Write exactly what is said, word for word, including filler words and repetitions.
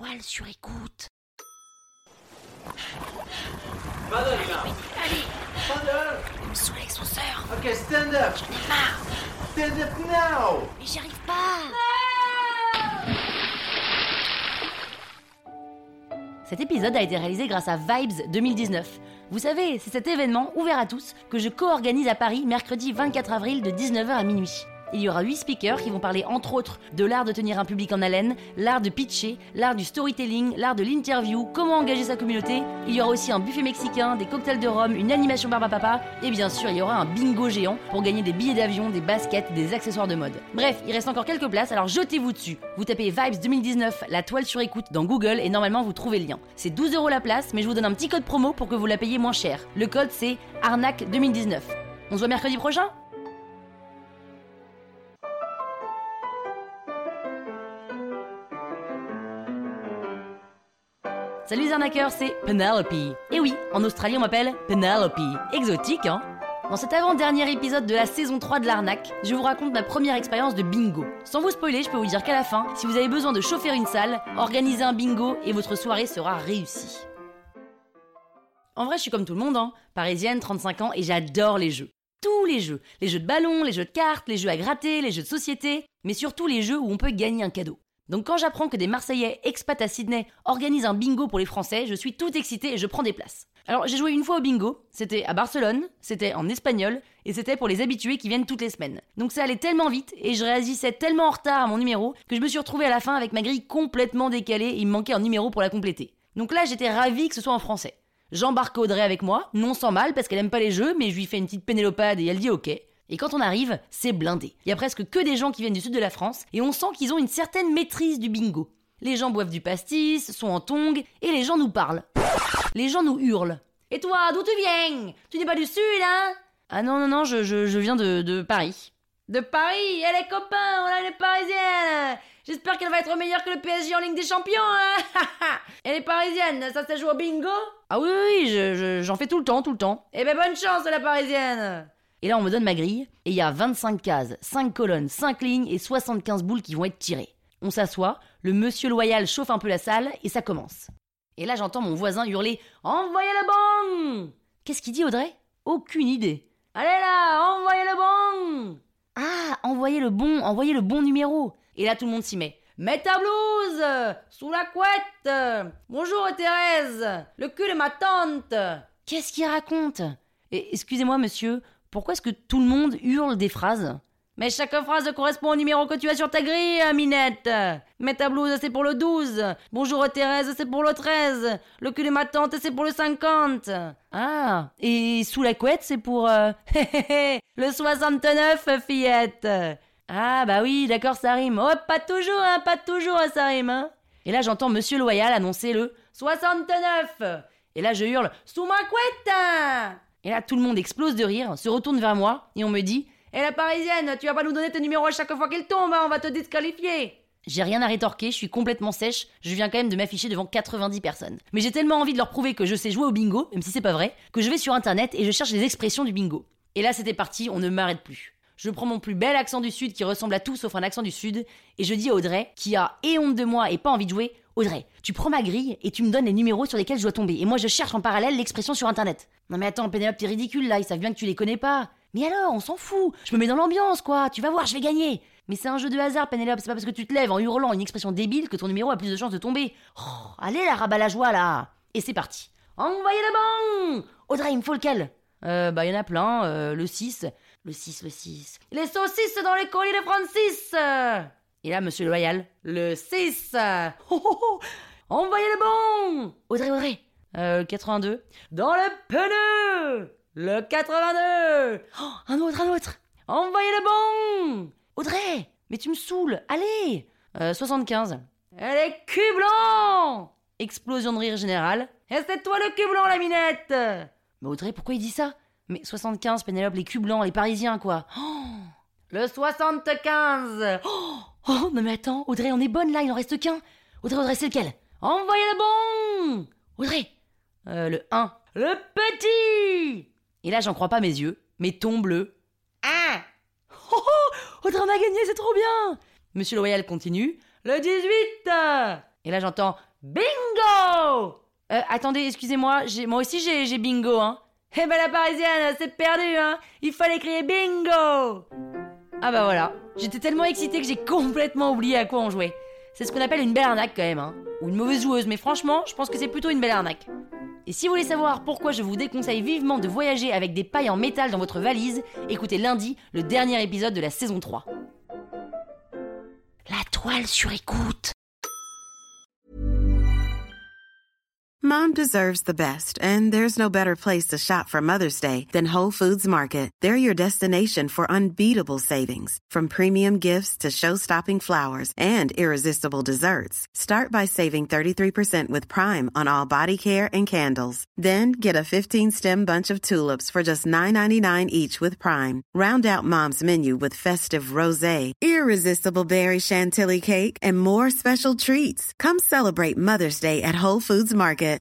toile sur écoute. Mother, now. Allez, Mother. il me saoule avec son sœur. Okay, stand up. J'en ai marre. Stand up now. Mais j'y arrive pas. Cet épisode a été réalisé grâce à Vibes deux mille dix-neuf. Vous savez, c'est cet événement ouvert à tous que je co-organise à Paris mercredi vingt-quatre avril de dix-neuf heures à minuit. Il y aura huit speakers qui vont parler entre autres de l'art de tenir un public en haleine, l'art de pitcher, l'art du storytelling, l'art de l'interview, comment engager sa communauté. Il y aura aussi un buffet mexicain, des cocktails de rhum, une animation barbe à papa et bien sûr il y aura un bingo géant pour gagner des billets d'avion, des baskets, des accessoires de mode. Bref, il reste encore quelques places, alors jetez-vous dessus. Vous tapez Vibes deux mille dix-neuf, la toile sur écoute dans Google et normalement vous trouvez le lien. C'est douze euros la place, mais je vous donne un petit code promo pour que vous la payiez moins cher. Le code c'est arnaque deux mille dix-neuf. On se voit mercredi prochain ? Salut les arnaqueurs, c'est Penelope. Et oui, en Australie on m'appelle Penelope. Exotique, hein ? Dans cet avant-dernier épisode de la saison trois de l'arnaque, je vous raconte ma première expérience de bingo. Sans vous spoiler, je peux vous dire qu'à la fin, si vous avez besoin de chauffer une salle, organisez un bingo et votre soirée sera réussie. En vrai, je suis comme tout le monde, hein. Parisienne, trente-cinq ans, et j'adore les jeux. Tous les jeux. Les jeux de ballon, les jeux de cartes, les jeux à gratter, les jeux de société, mais surtout les jeux où on peut gagner un cadeau. Donc quand j'apprends que des Marseillais expats à Sydney organisent un bingo pour les Français, je suis toute excitée et je prends des places. Alors j'ai joué une fois au bingo, c'était à Barcelone, c'était en espagnol, et c'était pour les habitués qui viennent toutes les semaines. Donc ça allait tellement vite, et je réagissais tellement en retard à mon numéro, que je me suis retrouvée à la fin avec ma grille complètement décalée, et il me manquait un numéro pour la compléter. Donc là j'étais ravie que ce soit en français. J'embarque Audrey avec moi, non sans mal, parce qu'elle aime pas les jeux, mais je lui fais une petite pénélopade et elle dit ok. Et quand on arrive, c'est blindé. Il y a presque que des gens qui viennent du sud de la France et on sent qu'ils ont une certaine maîtrise du bingo. Les gens boivent du pastis, sont en tongs et les gens nous parlent. Les gens nous hurlent. Et toi, d'où tu viens ? Tu n'es pas du sud, hein ? Ah non, non, non, je, je, je viens de, de Paris. De Paris ? Elle est copain, on a une parisienne. J'espère qu'elle va être meilleure que le P S G en Ligue des Champions, hein ? Elle est parisienne, ça se joue au bingo ? Ah oui, oui, oui, je, je, j'en fais tout le temps, tout le temps. Eh ben bonne chance, la parisienne ! Et là, on me donne ma grille, et il y a vingt-cinq cases, cinq colonnes, cinq lignes et soixante-quinze boules qui vont être tirées. On s'assoit, le monsieur loyal chauffe un peu la salle, et ça commence. Et là, j'entends mon voisin hurler « Envoyez le bon !» Qu'est-ce qu'il dit, Audrey ? Aucune idée. « Allez là, envoyez le bon !» Ah, envoyez le bon, envoyez le bon numéro. Et là, tout le monde s'y met. « Mets ta blouse sous la couette. Bonjour Thérèse, le cul de ma tante. » Qu'est-ce qu'il raconte ? Et excusez-moi, monsieur, pourquoi est-ce que tout le monde hurle des phrases ? Mais chaque phrase correspond au numéro que tu as sur ta grille, Minette. Mets ta blouse, c'est pour le douze. Bonjour Thérèse, c'est pour le treize. Le cul de ma tante, c'est pour le cinquante. Ah, et sous la couette, c'est pour... Euh... le soixante-neuf, fillette. Ah, bah oui, d'accord, ça rime. Oh, pas toujours, hein, pas toujours, hein, ça rime, hein. Et là, j'entends Monsieur Loyal annoncer le soixante-neuf. Et là, je hurle « Sous ma couette !» Et là, tout le monde explose de rire, se retourne vers moi, et on me dit « Eh la parisienne, tu vas pas nous donner tes numéros à chaque fois qu'il tombe, hein, on va te disqualifier !» J'ai rien à rétorquer, je suis complètement sèche, je viens quand même de m'afficher devant quatre-vingt-dix personnes. Mais j'ai tellement envie de leur prouver que je sais jouer au bingo, même si c'est pas vrai, que je vais sur internet et je cherche les expressions du bingo. Et là, c'était parti, on ne m'arrête plus. Je prends mon plus bel accent du sud qui ressemble à tout sauf un accent du sud, et je dis à Audrey, qui a et honte de moi et pas envie de jouer, « Audrey, tu prends ma grille et tu me donnes les numéros sur lesquels je dois tomber, et moi je cherche en parallèle l'expression sur internet. » Non mais attends, Pénélope, t'es ridicule là, ils savent bien que tu les connais pas. Mais alors, on s'en fout, je me mets dans l'ambiance quoi, tu vas voir, je vais gagner. Mais c'est un jeu de hasard, Pénélope, c'est pas parce que tu te lèves en hurlant une expression débile que ton numéro a plus de chances de tomber. Oh, allez la rabat la joie là. Et c'est parti. Envoyez le bon. Audrey, il me faut lequel ? Euh, bah, il y en a plein, euh, le six. Le six, le six. Les saucisses dans les colis de Francis. Et là, monsieur Loyal, le six. Oh, oh, oh. Envoyez le bon. Audrey, Audrey. Euh, le quatre-vingt-deux. Dans le pneu. Le quatre-vingt-deux. Oh, un autre, un autre. Envoyez le bon. Audrey, mais tu me saoules. Allez. Euh, soixante-quinze. Elle est cul blanc. Explosion de rire générale. Et c'est toi le cul blanc, la minette. Mais Audrey, pourquoi il dit ça ? Mais soixante-quinze, Pénélope, les culs blancs, les parisiens, quoi. Oh, le soixante-quinze. Oh, oh, non mais attends, Audrey, on est bonne là, il en reste qu'un. Audrey, Audrey, c'est lequel ? Envoyez le bon. Audrey. Euh, le un. Le petit. Et là, j'en crois pas mes yeux. Mes tons bleus. un. Oh, oh, Audrey, on a gagné, c'est trop bien. Monsieur Loyal continue. Le dix-huit. Et là, j'entends Bingo! Euh, attendez, excusez-moi, j'ai, moi aussi j'ai, j'ai bingo, hein. Eh ben la parisienne, c'est perdu, hein. Il fallait crier bingo! Ah bah voilà, j'étais tellement excitée que j'ai complètement oublié à quoi on jouait. C'est ce qu'on appelle une belle arnaque quand même, hein. Ou une mauvaise joueuse, mais franchement, je pense que c'est plutôt une belle arnaque. Et si vous voulez savoir pourquoi je vous déconseille vivement de voyager avec des pailles en métal dans votre valise, écoutez lundi le dernier épisode de la saison trois. La toile sur écoute. Mom deserves the best, and there's no better place to shop for Mother's Day than Whole Foods Market. They're your destination for unbeatable savings, from premium gifts to show-stopping flowers and irresistible desserts. Start by saving thirty-three percent with Prime on all body care and candles. Then get a fifteen-stem bunch of tulips for just nine ninety-nine each with Prime. Round out Mom's menu with festive rosé, irresistible berry chantilly cake, and more special treats. Come celebrate Mother's Day at Whole Foods Market.